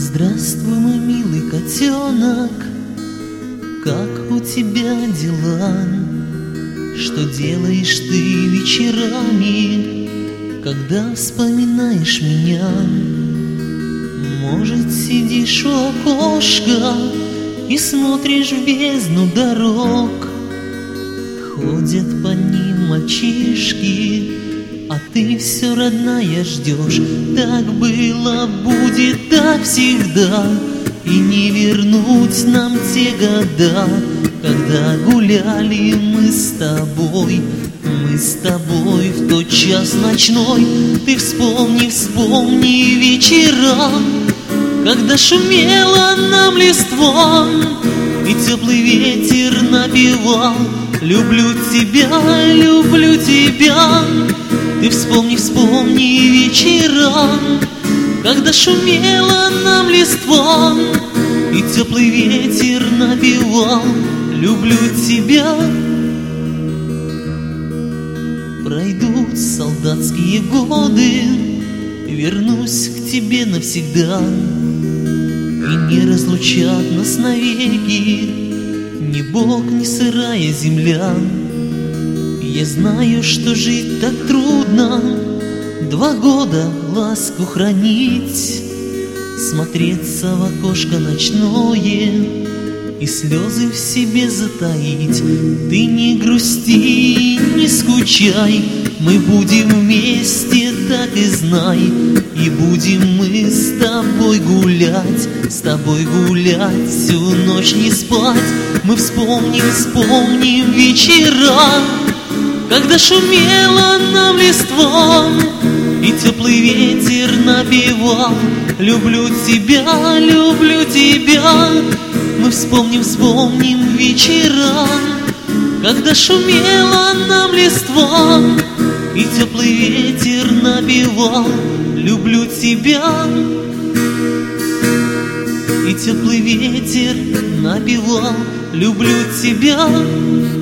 Здравствуй, мой милый котенок, как у тебя дела? Что делаешь ты вечерами, когда вспоминаешь меня? Может, сидишь у окошка и смотришь в бездну дорог? Ходят по ним мальчишки, а ты все, родная, ждешь. Так было, будет, так всегда, и не вернуть нам те года, когда гуляли мы с тобой в тот час ночной. Ты вспомни, вспомни вечера, когда шумела нам листва, и теплый ветер напевал: люблю тебя, люблю тебя. Ты вспомни, вспомни вечера, когда шумела нам листва, и теплый ветер напевал: люблю тебя. Пройдут солдатские годы, вернусь к тебе навсегда, и не разлучат нас навеки ни Бог, ни сырая земля. Я знаю, что жить так трудно, 2 года ласку хранить, смотреться в окошко ночное и слезы в себе затаить. Ты не грусти, не скучай, мы будем вместе, так и знай. И будем мы с тобой гулять, всю ночь не спать. Мы вспомним, вспомним вечера, когда шумела нам листва, и теплый ветер напевал: люблю тебя, люблю тебя. Мы вспомним, вспомним вечера, когда шумела нам листва, и теплый ветер напевал: люблю тебя. И теплый ветер напевал: люблю тебя.